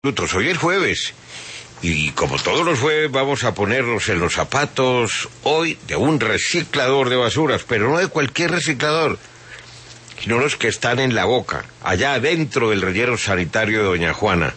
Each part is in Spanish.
Hoy es jueves y como todos los jueves vamos a ponernos en los zapatos hoy de un reciclador de basuras, pero no de cualquier reciclador, sino los que están en la boca, allá adentro del relleno sanitario de Doña Juana.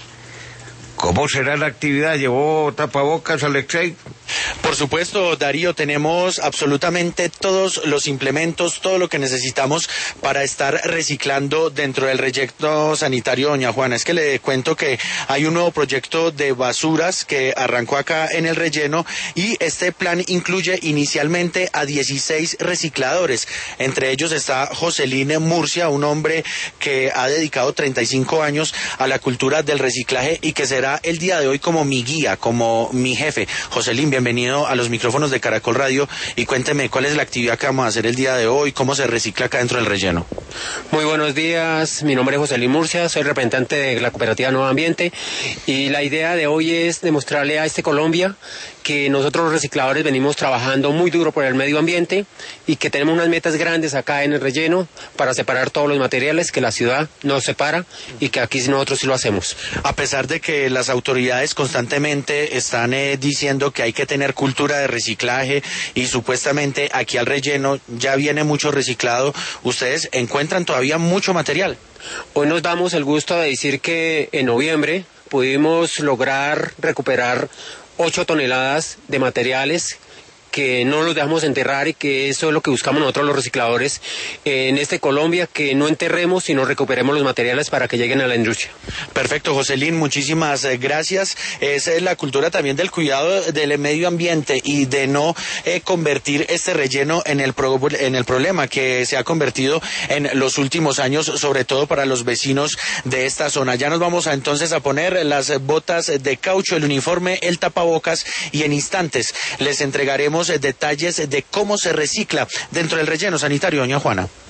¿Cómo será la actividad? ¿Llevó tapabocas, Alexei? Por supuesto, Darío, tenemos absolutamente todos los implementos, todo lo que necesitamos para estar reciclando dentro del relleno sanitario Doña Juana. Es que le cuento que hay un nuevo proyecto de basuras que arrancó acá en el relleno y este plan incluye inicialmente a 16 recicladores. Entre ellos está Joselín Murcia, un hombre que ha dedicado 35 años a la cultura del reciclaje y que será el día de hoy como mi guía, como mi jefe. Joselín, bienvenido a los micrófonos de Caracol Radio y cuénteme cuál es la actividad que vamos a hacer el día de hoy, cómo se recicla acá dentro del relleno. Muy buenos días, mi nombre es Joselín Murcia, soy representante de la cooperativa Nuevo Ambiente y la idea de hoy es demostrarle a Colombia que nosotros los recicladores venimos trabajando muy duro por el medio ambiente y que tenemos unas metas grandes acá en el relleno para separar todos los materiales que la ciudad nos separa y que aquí nosotros sí lo hacemos. A pesar de que las autoridades constantemente están diciendo que hay que tener cultura de reciclaje y supuestamente aquí al relleno ya viene mucho reciclado, ¿ustedes encuentran todavía mucho material? Hoy nos damos el gusto de decir que en noviembre pudimos lograr recuperar 8 toneladas de materiales que no los dejamos enterrar y que eso es lo que buscamos nosotros los recicladores en Colombia, que no enterremos sino recuperemos los materiales para que lleguen a la industria. Perfecto, Joselín, muchísimas gracias. Esa es la cultura también del cuidado del medio ambiente y de no convertir este relleno en el problema que se ha convertido en los últimos años, sobre todo para los vecinos de esta zona. Ya nos vamos entonces a poner las botas de caucho, el uniforme, el tapabocas y en instantes les entregaremos detalles de cómo se recicla dentro del relleno sanitario Doña Juana.